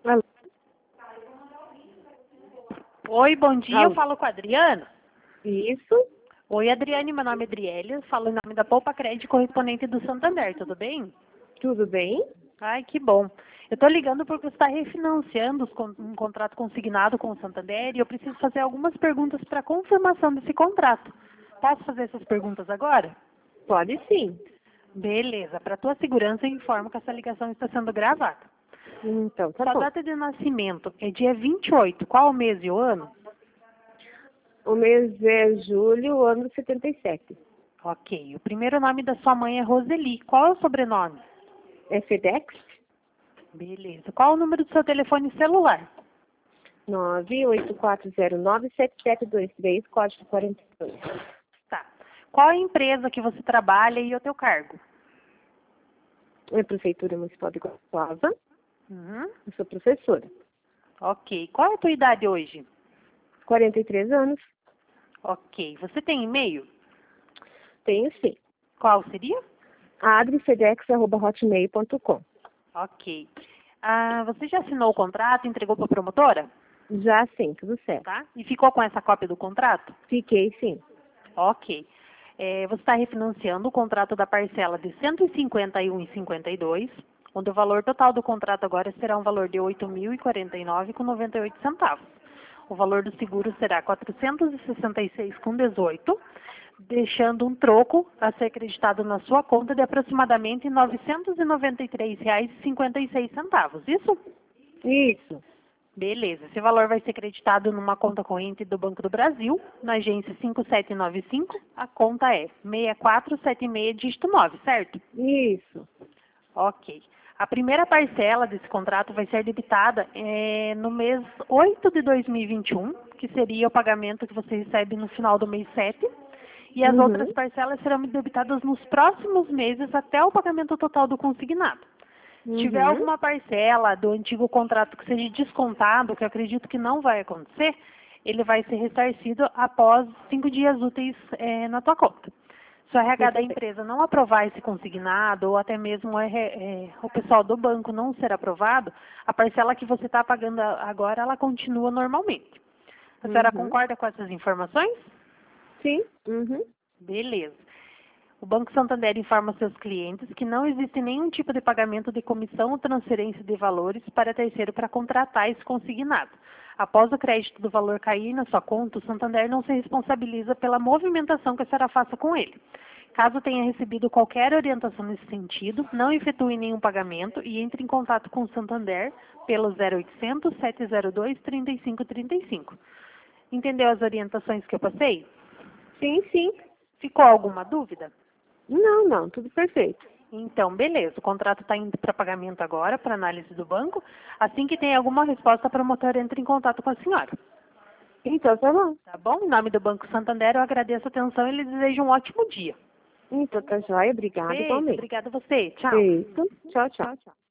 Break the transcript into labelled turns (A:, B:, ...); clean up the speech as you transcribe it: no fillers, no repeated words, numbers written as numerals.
A: Alô?
B: Oi, bom dia. Eu
A: Alô?
B: falo com a Adriana.
A: Isso,
B: Oi, Adriane, meu nome é Adriele. Eu falo em nome da Poupa Crédito, correspondente do Santander, tudo bem?
A: tudo bem?
B: Ai, que bom. Eu estou ligando porque você está refinanciando um contrato consignado com o Santander e eu preciso fazer algumas perguntas para confirmação desse contrato. Posso fazer essas perguntas agora?
A: Pode sim.
B: Beleza. Para tua segurança, eu informo que essa ligação está sendo gravada.
A: Então, tá
B: Sua
A: bom.
B: data de nascimento é dia 28. Qual o mês e o ano?
A: O mês é julho, o ano 77.
B: Ok. O primeiro nome da sua mãe é Roseli. Qual é o sobrenome?
A: É FedEx
B: Beleza. Qual o número do seu telefone celular?
A: 984097723, código 42.
B: Tá. Qual a empresa que você trabalha e o teu cargo?
A: É Prefeitura Municipal de Guarapuava.
B: Uhum.
A: Eu sou professora.
B: Ok. Qual é a tua idade hoje?
A: 43 anos.
B: Ok. Você tem e-mail?
A: Tenho sim.
B: Qual seria?
A: adrefedex@hotmail.com.
B: Ok. Você já assinou o contrato, entregou para a promotora?
A: Já sim, tudo certo.
B: Tá? E ficou com essa cópia do contrato?
A: Fiquei sim.
B: Ok. Você está refinanciando o contrato da parcela de R$ 151,52, onde o valor total do contrato agora será um valor de R$ 8.049,98. O valor do seguro será R$ 466,18, deixando um troco a ser acreditado na sua conta de aproximadamente R$ 993,56. Isso?
A: Isso.
B: Beleza. Esse valor vai ser creditado numa conta corrente do Banco do Brasil, na agência 5795. A conta é 6476, dígito 9, certo?
A: Isso.
B: Ok. A primeira parcela desse contrato vai ser debitada no mês 8 de 2021, que seria o pagamento que você recebe no final do mês 7. E as outras
A: Uhum.
B: parcelas serão debitadas nos próximos meses até o pagamento total do consignado. Se tiver
A: Uhum.
B: alguma parcela do antigo contrato que seja descontado, que eu acredito que não vai acontecer, ele vai ser ressarcido após 5 dias úteis na tua conta. Se o RH
A: Muito
B: da
A: bem.
B: empresa não aprovar esse consignado, ou até mesmo o pessoal do banco não ser aprovado, a parcela que você está pagando agora, ela continua normalmente. A senhora
A: Uhum.
B: concorda com essas informações?
A: Sim. Uhum.
B: Beleza. O Banco Santander informa seus clientes que não existe nenhum tipo de pagamento de comissão ou transferência de valores para terceiro para contratar esse consignado. Após o crédito do valor cair na sua conta, o Santander não se responsabiliza pela movimentação que a senhora faça com ele. Caso tenha recebido qualquer orientação nesse sentido, não efetue nenhum pagamento e entre em contato com o Santander pelo 0800 702 3535. Entendeu as orientações que eu passei?
A: Sim, sim.
B: Ficou alguma dúvida?
A: Não, não, tudo perfeito.
B: Então, beleza. O contrato está indo para pagamento agora, para análise do banco. Assim que tem alguma resposta, a promotora entra em contato com a senhora.
A: Então, tá bom.
B: Tá bom? Em nome do Banco Santander, eu agradeço a atenção e lhe desejo um ótimo dia.
A: Então, tá joia. Obrigada,
B: Beijo.
A: igualmente.
B: Obrigada a você. Tchau.
A: Beijo. Tchau, tchau.